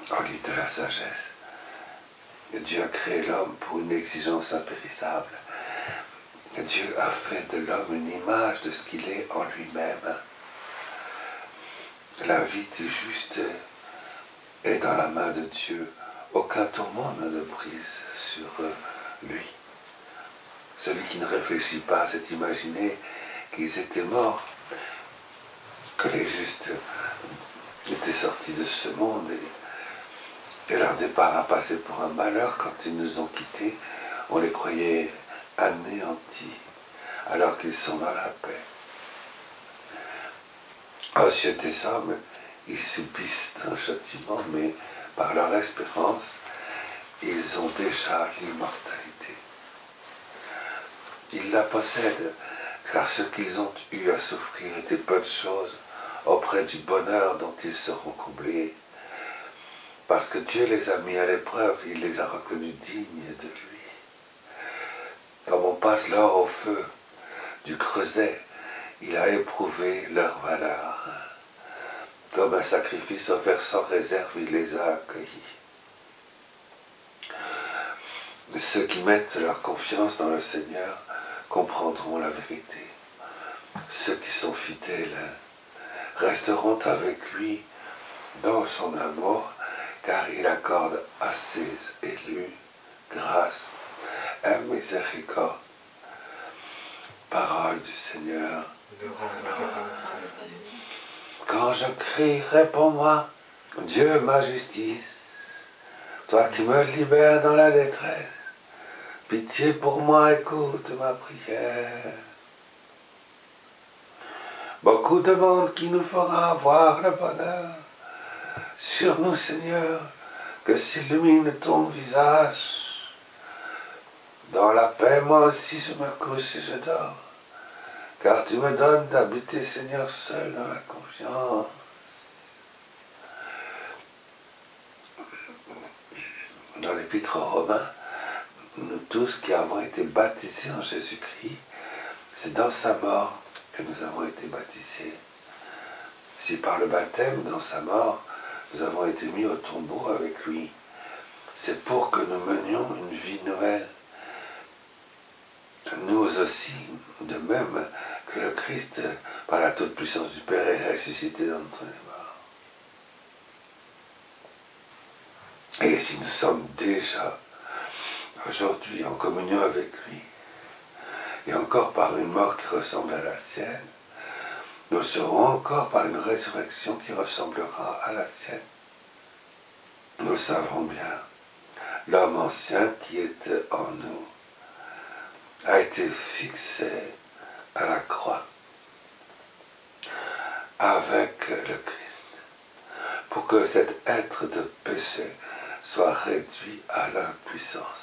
au lit de la sagesse. Dieu a créé l'homme pour une exigence impérissable. Dieu a fait de l'homme une image de ce qu'il est en lui-même. La vie du juste est dans la main de Dieu. Aucun tourment ne le brise sur lui. Celui qui ne réfléchit pas s'est imaginé qu'ils étaient morts, que les justes étaient sortis de ce monde et leur départ a passé pour un malheur. Quand ils nous ont quittés, on les croyait anéantis, alors qu'ils sont dans la paix. Ensuite, des hommes, ils subissent un châtiment, mais par leur espérance, ils ont déjà l'immortalité. Ils la possèdent, car ce qu'ils ont eu à souffrir était peu de choses auprès du bonheur dont ils seront comblés. Parce que Dieu les a mis à l'épreuve, il les a reconnus dignes de lui. Comme on passe l'or au feu du creuset, il a éprouvé leur valeur. Comme un sacrifice offert sans réserve, il les a accueillis. Ceux qui mettent leur confiance dans le Seigneur comprendront la vérité. Ceux qui sont fidèles resteront avec lui dans son amour, car il accorde à ses élus grâce et miséricorde. Parole du Seigneur. Quand je crie, réponds-moi, Dieu ma justice, toi qui me libères dans la détresse, pitié pour moi, écoute ma prière. Beaucoup de monde qui nous fera voir le bonheur. Sur nous, Seigneur, que s'illumine ton visage. Dans la paix, moi aussi, je me couche et je dors. Car tu me donnes d'habiter, Seigneur, seul dans la confiance. Dans l'Épître aux Romains, nous tous qui avons été baptisés en Jésus-Christ, c'est dans sa mort que nous avons été baptisés. Si par le baptême, dans sa mort, nous avons été mis au tombeau avec lui, c'est pour que nous menions une vie nouvelle. Nous aussi, de même que le Christ, par la toute-puissance du Père, est ressuscité d'entre les morts. Et si nous sommes déjà aujourd'hui en communion avec lui, et encore par une mort qui ressemble à la sienne, nous serons encore par une résurrection qui ressemblera à la sienne. Nous savons bien, l'homme ancien qui est en nous a été fixé à la croix avec le Christ, pour que cet être de péché soit réduit à l'impuissance.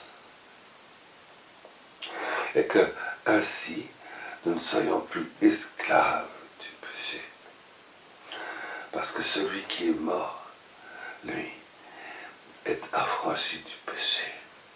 Et que ainsi nous ne soyons plus esclaves du péché. Parce que celui qui est mort, lui, est affranchi du péché.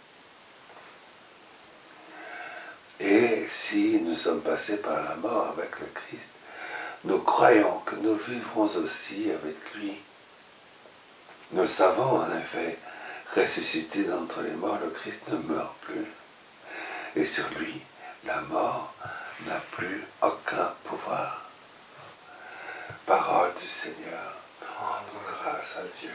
Et si nous sommes passés par la mort avec le Christ, nous croyons que nous vivrons aussi avec lui. Nous savons en effet, ressuscité d'entre les morts, le Christ ne meurt plus. Et sur lui, la mort n'a plus aucun pouvoir. Parole du Seigneur, rends grâce à Dieu.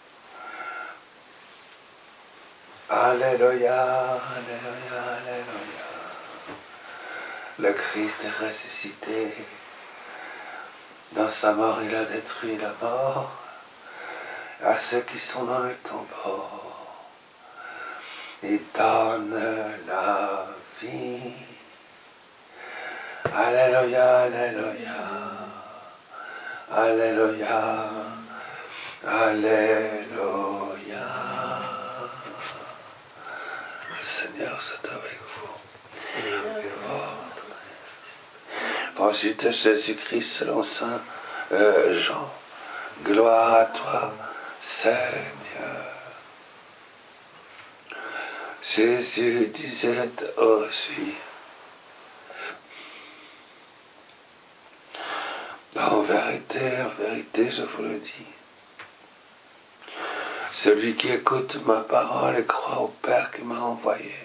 Alléluia, Alléluia, Alléluia. Le Christ est ressuscité. Dans sa mort, il a détruit la mort. À ceux qui sont dans le tombeau, il donne la vie. Alléluia, Alléluia, Alléluia, Alléluia. Le Seigneur soit avec vous. Évangile de Jésus-Christ selon Saint Jean. Gloire à toi, Seigneur. Jésus disait aussi, en vérité, je vous le dis, Celui qui écoute ma parole et croit au Père qui m'a envoyé,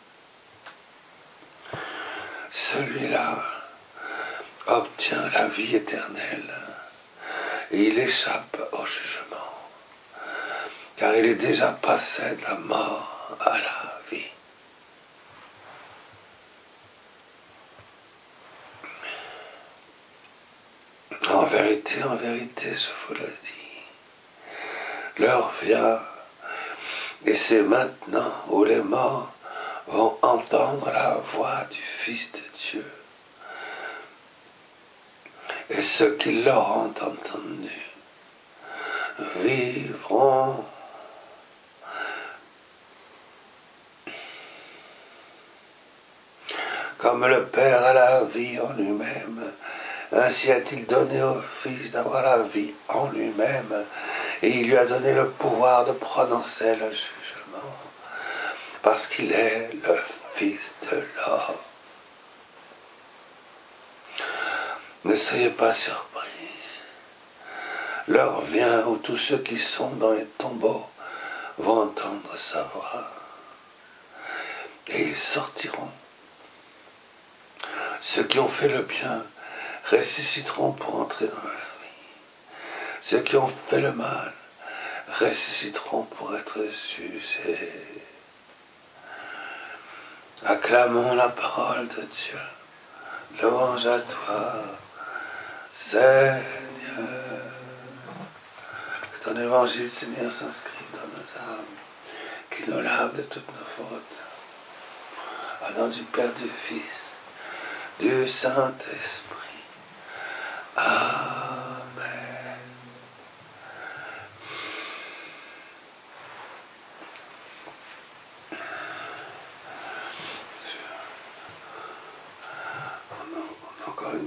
celui-là obtient la vie éternelle et il échappe au jugement, car il est déjà passé de la mort à la vie. En vérité, je vous le dis, l'heure vient, et c'est maintenant où les morts vont entendre la voix du Fils de Dieu. Et ceux qui l'auront entendu vivront. Comme le Père a la vie en lui-même, ainsi a-t-il donné au Fils d'avoir la vie en lui-même, et il lui a donné le pouvoir de prononcer le jugement, parce qu'il est le Fils de l'homme. Ne soyez pas surpris. L'heure vient où tous ceux qui sont dans les tombeaux vont entendre sa voix, et ils sortiront. Ceux qui ont fait le bien ressusciteront pour entrer dans la vie. Ceux qui ont fait le mal ressusciteront pour être jugés. Acclamons la parole de Dieu. Louange à toi, Seigneur. Que ton évangile, Seigneur, s'inscrive dans nos âmes, qu'il nous lave de toutes nos fautes. Au nom du Père, du Fils, du Saint-Esprit. Amen. On a encore un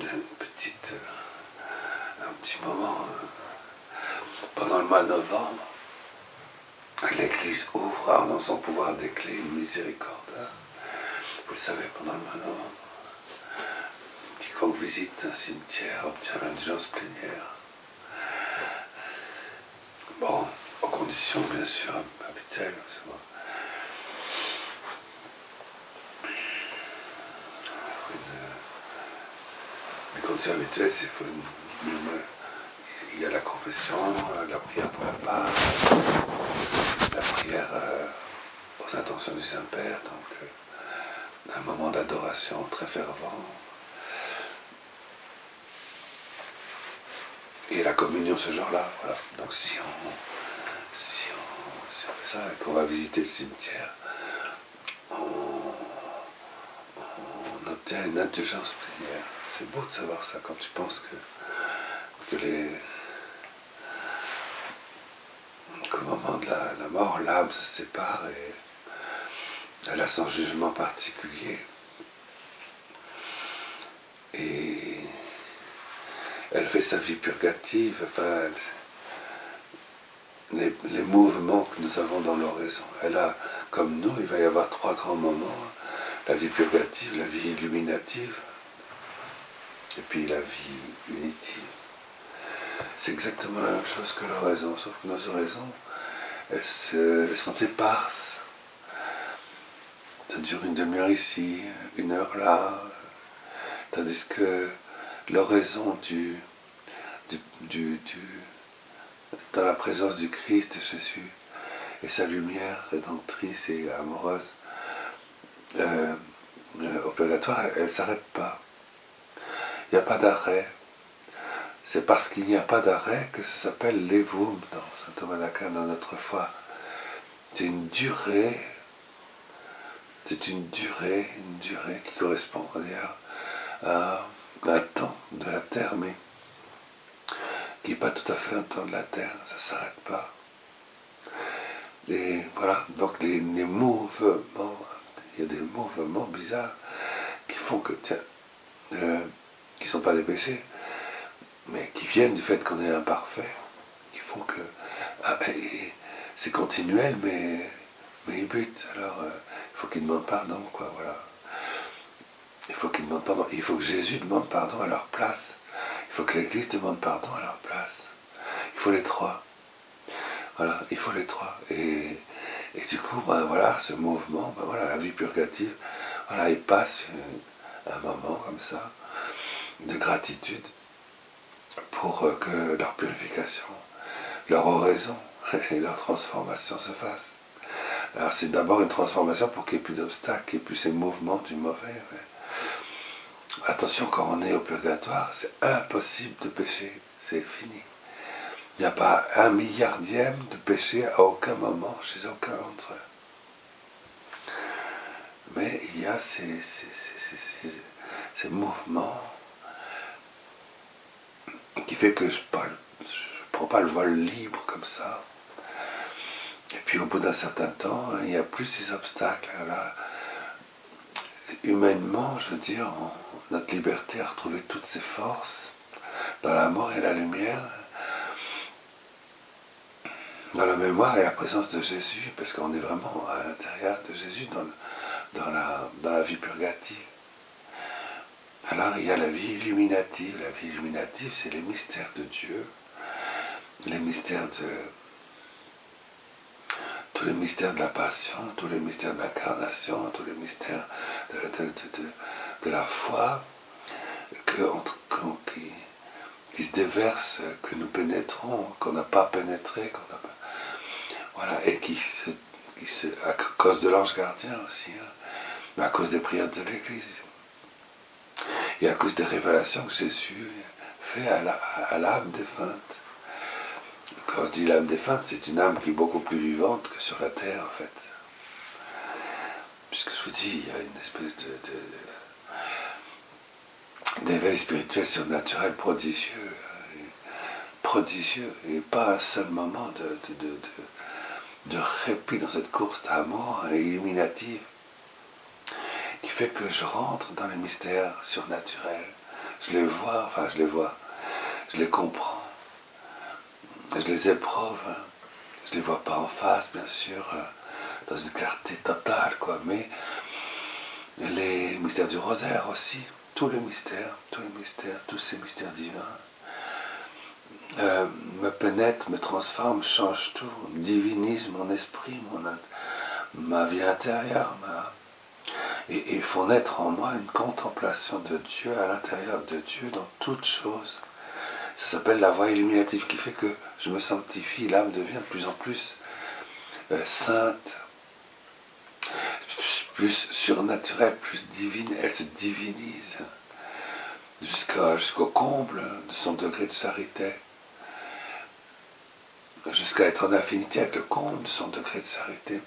petit moment pendant le mois de novembre. L'Église ouvre en son pouvoir des clés une miséricorde. Vous le savez, pendant le mois de novembre, quiconque visite un cimetière obtient l'indulgence plénière. Bon, aux conditions bien sûr habituelles. Les conditions habituelles, c'est il y a la confession, la prière pour la Pâque, la prière aux intentions du Saint-Père, donc un moment d'adoration très fervent. Et la communion ce jour-là, voilà. Donc si on fait ça et qu'on va visiter le cimetière, on obtient une indulgence plénière. C'est beau de savoir ça quand tu penses qu'au moment de la mort, l'âme se sépare et elle a son jugement particulier. Et elle fait sa vie purgative, enfin, les mouvements que nous avons dans l'oraison. Elle a, comme nous, il va y avoir 3 grands moments: la vie purgative, la vie illuminative, et puis la vie unitive. C'est exactement la même chose que l'oraison, sauf que nos oraisons, elles sont éparses. Ça dure une demi-heure ici, 1 heure là, tandis que l'oraison dans la présence du Christ, de Jésus, et sa lumière rédemptrice et amoureuse, opératoire, elle ne s'arrête pas. Il n'y a pas d'arrêt. C'est parce qu'il n'y a pas d'arrêt que ça s'appelle l'évoum dans saint Thomas d'Aquin, dans notre foi. C'est une durée qui correspond d'ailleurs à un temps de la terre, mais qui n'est pas tout à fait un temps de la terre, ça ne s'arrête pas. Et voilà, donc les mouvements, il y a des mouvements bizarres qui font que, tiens, qui ne sont pas des péchés, mais qui viennent du fait qu'on est imparfait, qui font que c'est continuel, mais il bute. Alors il faut qu'il demande pardon, quoi, voilà. Il faut qu'il demande pardon. Il faut que Jésus demande pardon à leur place. Il faut que l'Église demande pardon à leur place. Il faut les 3. Voilà, il faut les trois. Et du coup, ben voilà, ce mouvement, ben voilà, la vie purgative, voilà, ils passent un moment comme ça de gratitude pour que leur purification, leur oraison et leur transformation se fassent. Alors c'est d'abord une transformation pour qu'il n'y ait plus d'obstacles, qu'il n'y ait plus ces mouvements du mauvais. Ouais. Attention, quand on est au purgatoire, c'est impossible de pécher, c'est fini. Il n'y a pas un milliardième de péché à aucun moment chez aucun d'entre eux. Mais il y a ces mouvements qui fait que je ne prends pas le vol libre comme ça. Et puis au bout d'un certain temps, il n'y a plus ces obstacles. Là, humainement, je veux dire, notre liberté a retrouvé toutes ses forces dans la mort et la lumière, dans la mémoire et la présence de Jésus, parce qu'on est vraiment à l'intérieur de Jésus dans la vie purgative. Alors il y a la vie illuminative. La vie illuminative, c'est les mystères de Dieu, les mystères tous les mystères de la passion, tous les mystères de l'incarnation, tous les mystères de la foi qui se déversent, que nous pénétrons, qu'on n'a pas pénétré, voilà, et à cause de l'ange gardien aussi, hein, mais à cause des prières de l'Église, et à cause des révélations que Jésus fait à l'âme défunte. Quand je dis l'âme défunte, c'est une âme qui est beaucoup plus vivante que sur la terre, en fait. Puisque je vous dis, il y a une espèce d'éveil spirituel surnaturel prodigieux, et pas un seul moment de répit dans cette course d'amour illuminative qui fait que je rentre dans les mystères surnaturels. Je les vois, je les comprends, je les éprouve, hein. Je les vois pas en face, bien sûr, dans une clarté totale, quoi, mais les mystères du rosaire aussi, tous ces mystères divins me pénètrent, me transforment, changent tout, divinisent mon esprit, ma vie intérieure, et font naître en moi une contemplation de Dieu à l'intérieur de Dieu dans toutes choses. Ça s'appelle la voie illuminative qui fait que je me sanctifie, l'âme devient de plus en plus sainte, plus surnaturelle, plus divine, elle se divinise jusqu'au comble de son degré de charité, jusqu'à être en affinité avec le comble de son degré de charité.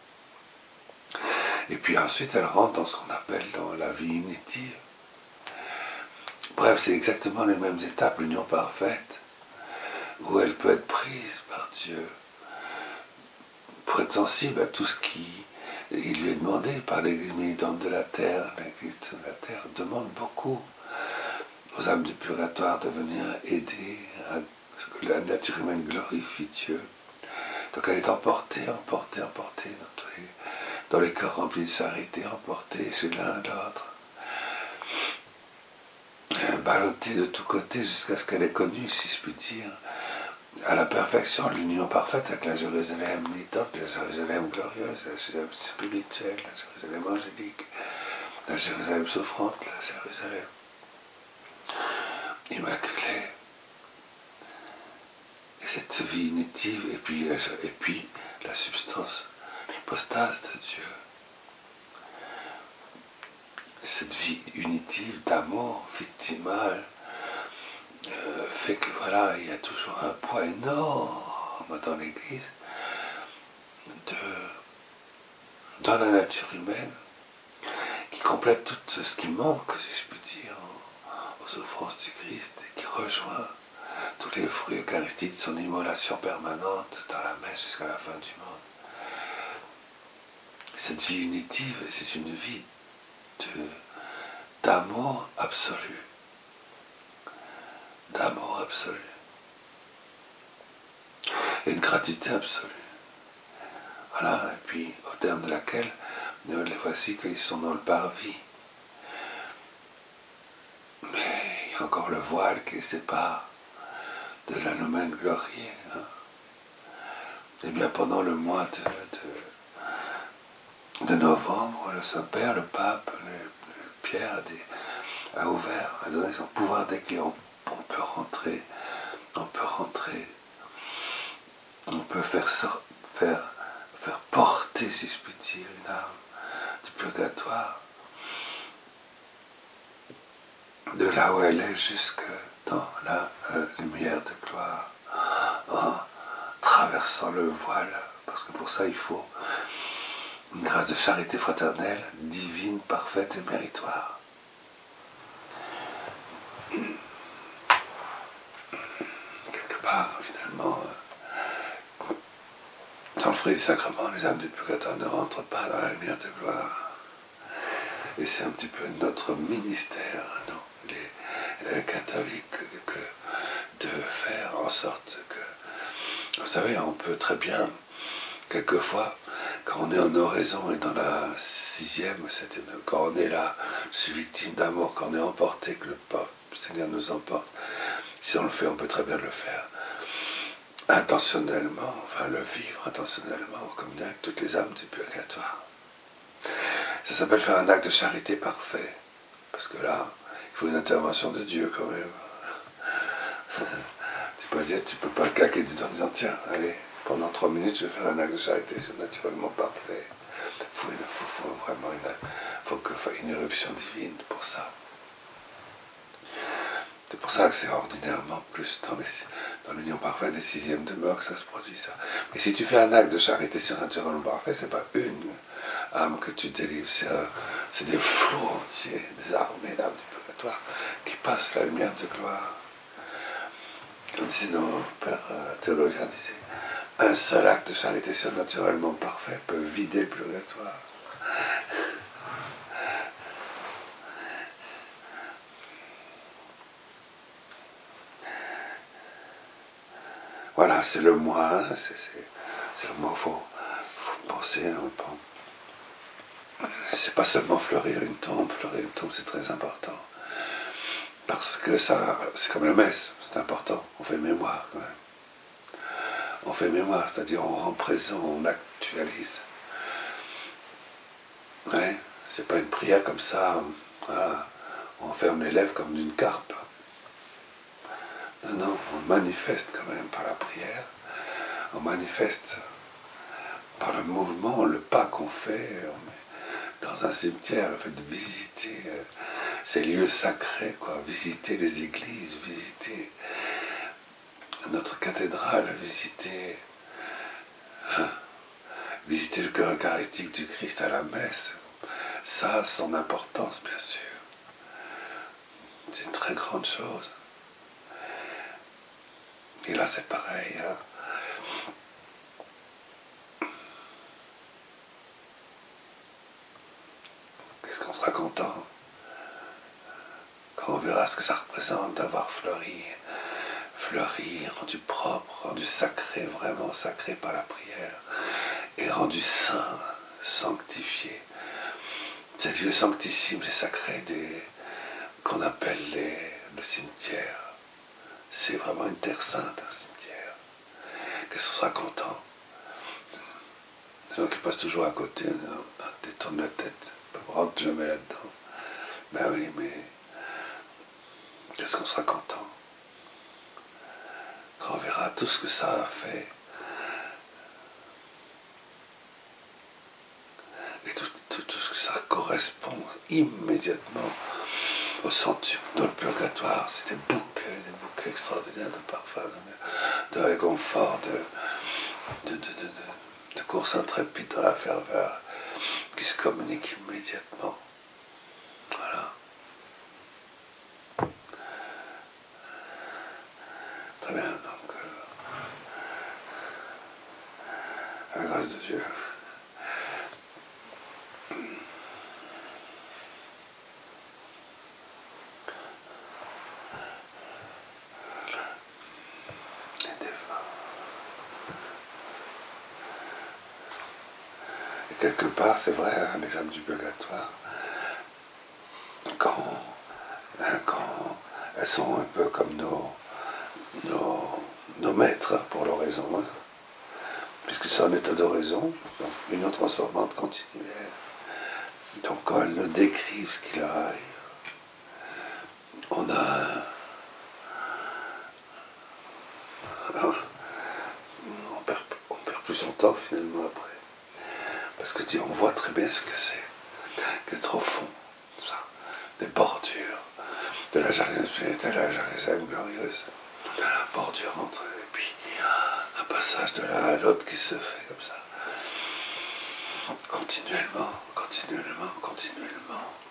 Et puis ensuite elle rentre dans ce qu'on appelle dans la vie unitive. Bref, c'est exactement les mêmes étapes, l'union parfaite, où elle peut être prise par Dieu, pour être sensible à tout ce qui il lui est demandé par l'Église militante de la terre. L'Église de la terre demande beaucoup aux âmes du purgatoire de venir aider à ce que la nature humaine glorifie Dieu. Donc elle est emportée dans les cœurs remplis de charité, emportée chez l'un et l'autre, ballottée de tous côtés jusqu'à ce qu'elle ait connu, si je puis dire, à la perfection, l'union parfaite avec la Jérusalem militante, la Jérusalem glorieuse, la Jérusalem spirituelle, la Jérusalem angélique, la Jérusalem souffrante, la Jérusalem immaculée. Et cette vie unitive, et puis la substance, l'hypostase de Dieu. Cette vie unitive d'amour victimal fait que voilà, il y a toujours un poids énorme dans l'Église dans la nature humaine qui complète tout ce qui manque, si je puis dire, aux souffrances du Christ et qui rejoint tous les fruits eucharistiques de son immolation permanente dans la messe jusqu'à la fin du monde. Cette vie unitive, c'est une vie d'amour absolu. D'amour absolu. Et de gratitude absolue. Voilà, et puis au terme de laquelle, les voici qu'ils sont dans le parvis. Mais il y a encore le voile qui les sépare de la nomen gloriae. Hein. Eh bien, pendant le mois de novembre, le Saint-Père, le Pape, Pierre a ouvert, a donné son pouvoir d'accueil. On peut rentrer, on peut rentrer, on peut faire porter, si je puis dire, une âme du purgatoire, de là où elle est jusque dans la lumière de gloire, en traversant le voile, parce que pour ça il faut une grâce de charité fraternelle, divine, parfaite et méritoire. Quelque part, finalement, dans le fruit du sacrement, les âmes du purgatoire ne rentrent pas dans la lumière de gloire. Et c'est un petit peu notre ministère, nous, les catholiques, de faire en sorte que, vous savez, on peut très bien, quelquefois, quand on est en oraison et dans la 6e, quand on est là, je suis victime d'amour, quand on est emporté, que le Seigneur nous emporte, si on le fait, on peut très bien le faire intentionnellement, enfin le vivre intentionnellement, en communion avec toutes les âmes du purgatoire. Ça s'appelle faire un acte de charité parfait, parce que là, il faut une intervention de Dieu quand même. Tu peux dire, tu peux pas le claquer du doigt en disant, tiens, allez, pendant 3 minutes, je vais faire un acte de charité, c'est naturellement parfait. Il faut une éruption divine pour ça. C'est pour ça que c'est ordinairement plus dans l'union parfaite des 6e demeures que ça se produit, ça. Mais si tu fais un acte de charité surnaturellement parfait, c'est pas une âme que tu délivres, c'est des flots entiers, des armées d'âmes du purgatoire qui passent la lumière de gloire. Comme disaient nos pères théologiens, disaient, un seul acte de charité surnaturellement parfait peut vider le purgatoire. Voilà, c'est le mois, c'est le mois où il faut penser, c'est pas seulement fleurir une tombe c'est très important. Parce que ça, c'est comme la messe, c'est important, on fait mémoire quand même. On fait mémoire, c'est-à-dire on rend présent, on actualise. Ouais, c'est pas une prière comme ça, voilà, on ferme les lèvres comme d'une carpe. Non, on manifeste quand même par la prière, on manifeste par le mouvement, le pas qu'on fait, dans un cimetière, le fait de visiter ces lieux sacrés, quoi, visiter les églises, visiter notre cathédrale, visiter le cœur eucharistique du Christ à la messe, ça a son importance, bien sûr. C'est une très grande chose. Et là, c'est pareil. Hein. Qu'est-ce qu'on sera content quand on verra ce que ça représente d'avoir fleuri, rendu propre, rendu sacré, vraiment sacré par la prière, et rendu saint, sanctifié. Ces lieux sanctissimes et sacrés qu'on appelle le cimetière. C'est vraiment une terre sainte, un cimetière. Qu'est-ce qu'on sera content? Les gens qui passent toujours à côté, détournent la tête, ne rentrent jamais là-dedans. Ben oui, mais qu'est-ce qu'on sera content quand on verra tout ce que ça a fait et tout ce que ça correspond immédiatement au centuple, dans le purgatoire. C'est des bouquets extraordinaires de parfums, de réconfort, de course intrépide dans la ferveur qui se communique immédiatement. Voilà. Très bien, donc, à la grâce de Dieu. Et quelque part, c'est vrai, hein, les âmes du purgatoire, quand elles sont un peu comme nos maîtres, pour l'oraison, hein. puisque c'est un état d'oraison, donc union transformante continuelle. Donc quand elles nous décrivent ce qui leur arrive, on a on perd plus son temps finalement après. Parce que on voit très bien ce que c'est, qu'être au fond, ça, des bordures, de la Jérusalem glorieuse, de la bordure entre eux, et puis un passage de l'un à l'autre qui se fait comme ça, continuellement, continuellement, continuellement.